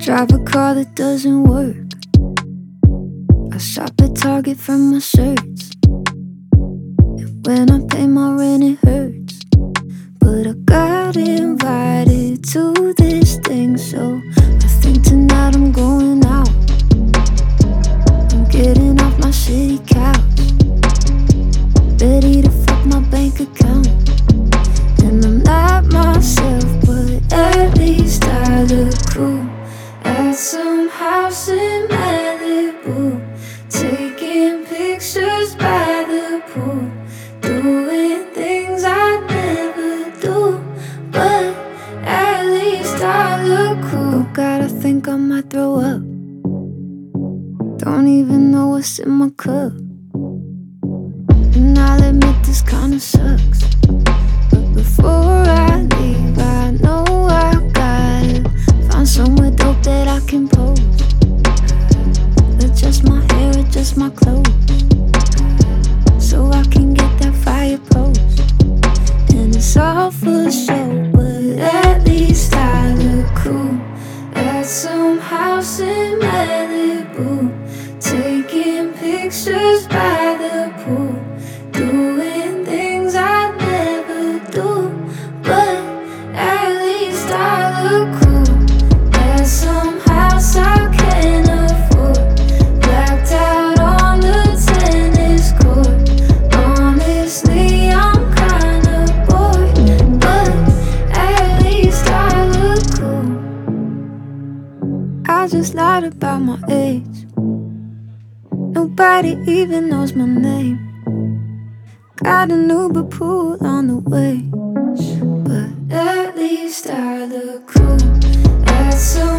Drive a car that doesn't work. I shop at Target for my shirts. And when I pay my rent it hurts. But I got invited to this thing, so I think tonight I'm going out. I'm getting off my shitty couch, ready to fuck my bank account. And I'm not myself, but at least I look cool. At some house in Malibu, taking pictures by the pool, doing things I never do, but at least I look cool. Oh God, I think I might throw up. Don't even know what's in my cup. And I'll admit this kinda sucks, but before I leave, I know I gotta find somewhere dope that I can pose. Adjust my hair, adjust my clothes, so I can get that fire pose. And it's all for show, but at least I look cool. At some house in Malibu, taking pictures by the pool, doing things I never do, but at least I look cool. At some house I can't afford, blacked out on the tennis court. Honestly, I'm kinda bored, but at least I look cool. I just lied about my age. Nobody even knows my name. Got an Uber pool on the way, but at least I look cool. At some